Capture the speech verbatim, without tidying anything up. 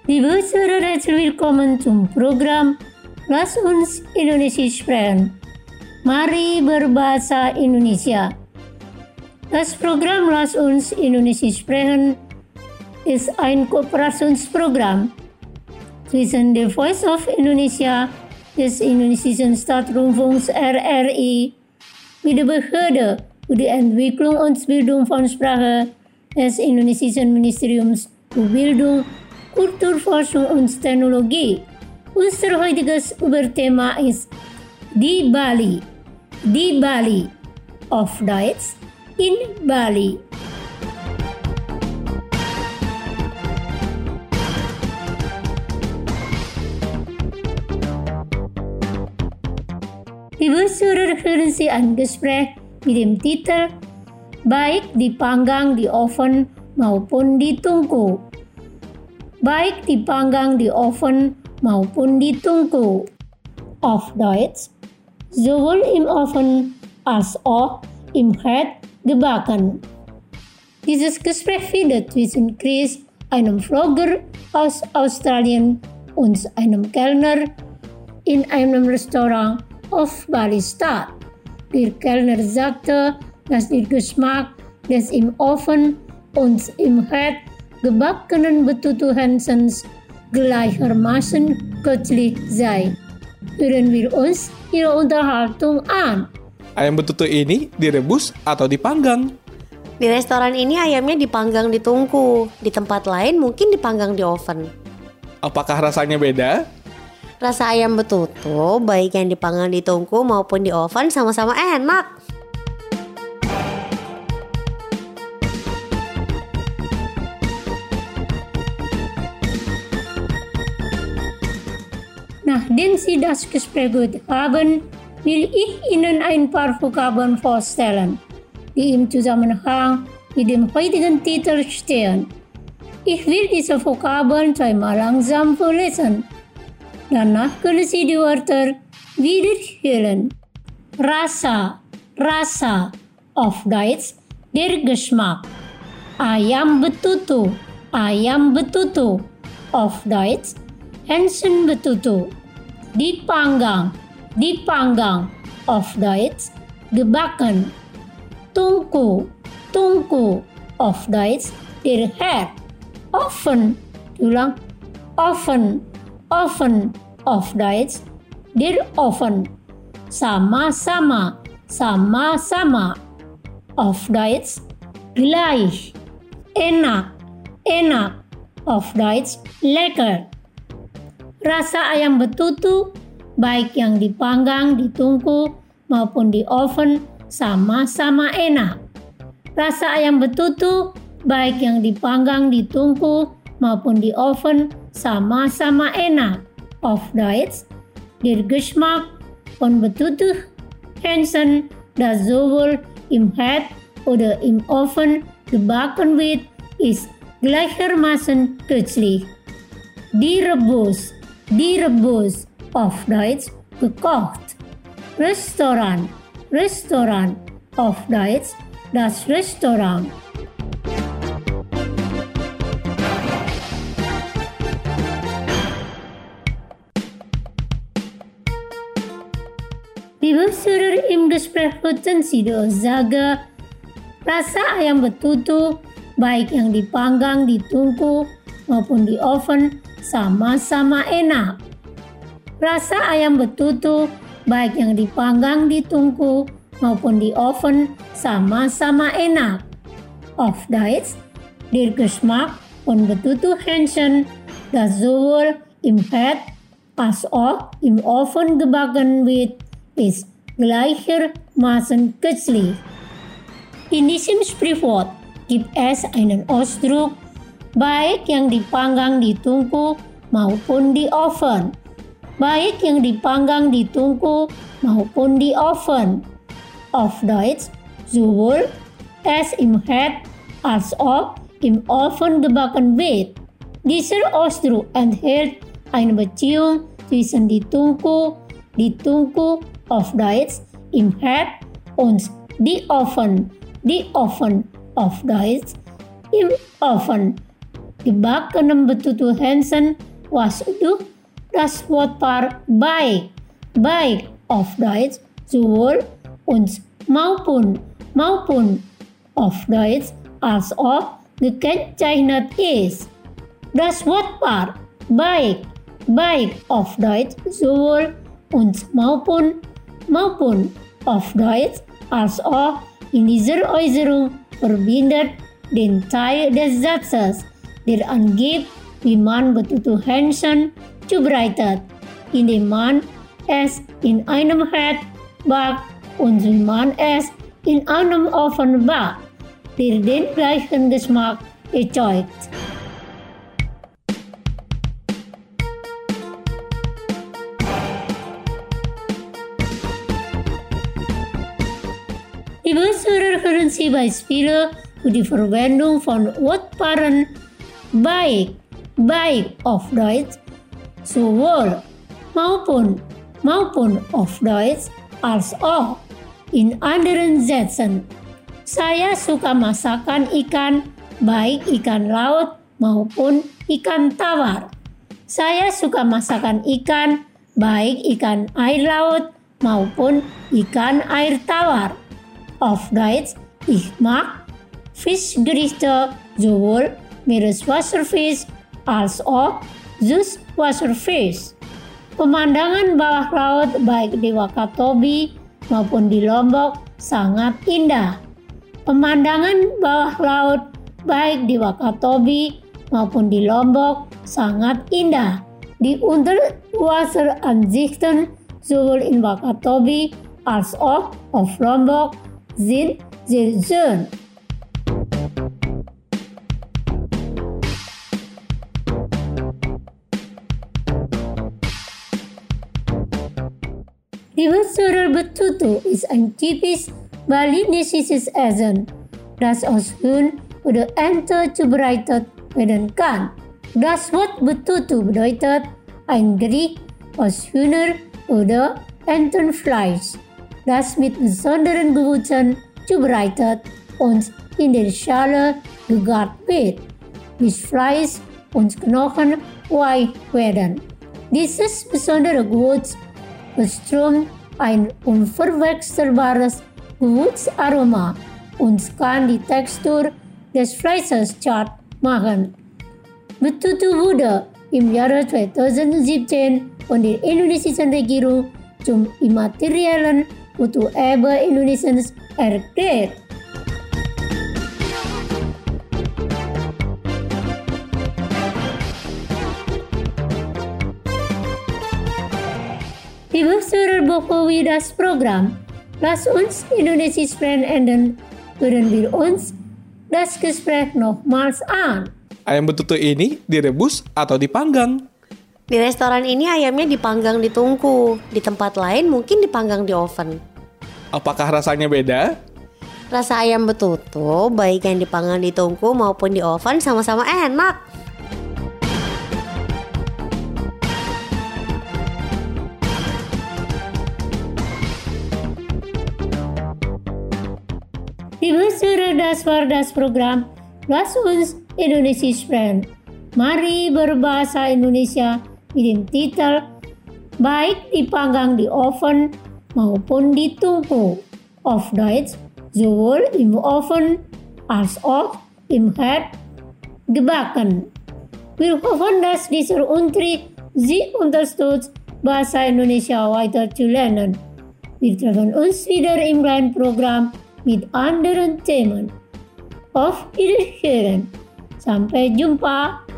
Liebe Zuhörer, herzlich willkommen zum Programm Lass uns Indonesia sprechen. Mari berbahasa Indonesia. Das Programm Lass uns Indonesia sprechen ist ein Kooperationsprogramm zwischen The Voice of Indonesia, des Indonesischen Staatsrundfunks R R I, mit der Behörde für die Entwicklung und Bildung von Sprache des Indonesischen Ministeriums für Bildung, Kulturforschung und Technologie. Unser heutiges Überthema ist die Bali. Die Bali. Auf Deutsch in Bali. Liebe Zuhörer, hören Sie ein Gespräch mit dem Titel Baik dipanggang di oven maupun ditungku. Baik dipanggang di oven maupun ditungku. Auf Deutsch, sowohl im Ofen als auch im Herd gebacken. Dieses Gespräch findet zwischen Chris, einem Vlogger aus Australien, und einem Kellner in einem Restaurant auf Bali statt. Der Kellner sagte, dass der Geschmack des im Ofen und im Herd gebackenen betutu Hansens gleichermaßen köstlich sei. Hören wir uns ihre Unterhaltung an. Ayam betutu ini direbus atau dipanggang? Di restoran ini ayamnya dipanggang di tungku. Di tempat lain mungkin dipanggang di oven. Apakah rasanya beda? Rasa ayam betutu baik yang dipanggang di tungku maupun di oven sama-sama enak. Nachdem Sie das Gespräch gehört haben, will ich Ihnen ein paar Vokabeln vorstellen, die im Zusammenhang mit dem heutigen Titel stehen. Ich will diese Vokabeln zweimal langsam vorlesen. Danach können Sie die Wörter wiederholen. Rasa, Rasa, auf Deutsch der Geschmack. Ayam betutu, Ayam betutu, auf Deutsch Hansen betutu. Dipanggang, dipanggang, auf Deutsch gebacken. Tungku, tungku, auf Deutsch der Herd. Oven, ulang, oven, oven, auf Deutsch der Oven. Sama-sama, sama-sama, auf Deutsch gleich. Enak, enak, auf Deutsch lecker. Rasa ayam betutu, baik yang dipanggang, ditungku, maupun di oven, sama-sama enak. Rasa ayam betutu, baik yang dipanggang, ditungku, maupun di oven, sama-sama enak. Auf Deutsch, der Geschmack von betutu Hansen, das sowohl im Herd oder im Ofen gebacken wird, ist gleichermaßen köstlich. Direbus, direbus, auf Deutsch gekocht. Restoran, Restoran, auf Deutsch das Restaurant. Liebe Zuhörer, im Gespräch hörten Sie die Aussage, rasa ayam betutu, baik yang dipanggang, ditungku, maupun di oven, sama-sama enak. Rasa ayam betutu, baik yang dipanggang, ditungku, maupun di oven, sama-sama enak. Auf Deutsch, der Geschmack von betutu Hansen, das sowohl im Herd als auch im Ofen gebacken wird, ist gleichermaßen köstlich. In diesem Sprichwort gibt es einen Ausdruck, baik yang dipanggang, ditungku, maupun di oven. Baik yang dipanggang, ditungku, maupun di oven. Auf Deutsch, sowohl es im Herd als auch im Ofen gebacken wird. Dieser Ausdruck enthält eine Beziehung zwischen ditungku, ditungku, auf Deutsch im Herd und die Oven, die Oven, auf Deutsch im Ofen. gebacken betutu Hansen was du das Wort par baik, baik auf Deutsch sowohl und maupun, maupun auf Deutsch als auch gekennzeichnet ist. Das Wort par baik, baik auf Deutsch sowohl und maupun, maupun auf Deutsch als auch in dieser Äußerung verbindet den Teil des Satzes, der angibt, wie man betutu Hansen zubereitet, indem man es in einem Herd backt und wie man es in einem Ofen backt, der den gleichen Geschmack erzeugt. Liebe Zuhörer, hören Sie Beispiele für die Verwendung von Wortpaaren baik, baik auf Deutsch, sowohl maupun, maupun auf Deutsch, als auch in anderen Sätzen. Saya suka masakan ikan, baik ikan laut maupun ikan tawar. Saya suka masakan ikan, baik ikan air laut maupun ikan air tawar. Auf Deutsch, ich mag Fischgerichte sowohl Meereswasserfisch als auch Süßwasserfisch. Pemandangan bawah laut baik di Wakatobi maupun di Lombok sangat indah. Pemandangan bawah laut baik di Wakatobi maupun di Lombok sangat indah. Die Unterwasseransichten sowohl in Wakatobi als auch auf Lombok sind sehr schön. Liebe Zuhörer, betutu ist ein typisch balinesisches Essen, das aus Huhn oder Ente zubereitet werden kann. Das Wort betutu bedeutet ein Gericht aus Hühner- oder Entenfleisch, das mit besonderen Gewürzen zubereitet und in der Schale gegart wird, bis Fleisch und Knochen weich werden. Dieses besondere Gewürz verströmt ein unverwechselbares Gewürzaroma und kann die Textur des Fleisches zart machen. Betutu wurde im Jahre zweitausendsiebzehn von der indonesischen Regierung zum immateriellen Kulturerbe Indonesiens erklärt. Liebe Zuhörer, bevor wir das Programm Lass uns Indonesisch sprechen enden, hören wir uns das Gespräch nochmals an. Ayam betutu ini direbus atau dipanggang? Di restoran ini ayamnya dipanggang di tungku, di tempat lain mungkin dipanggang di oven. Apakah rasanya beda? Rasa ayam betutu baik yang dipanggang di tungku maupun di oven sama-sama enak. Liebe Zuhörer, das war das Programm Lass uns Indonesisch sprechen. Mari berbahasa Indonesia mit dem Titel baik dipanggang di oven maupun di tungku. Auf Deutsch, sowohl im Ofen als auch im Herd gebacken. Wir hoffen, dass dieser Unterricht Sie unterstützt, Bahasa Indonesia weiter zu lernen. Wir treffen uns wieder im kleinen Programm mit anderen Themen. Auf Wiederhören. Sampai jumpa.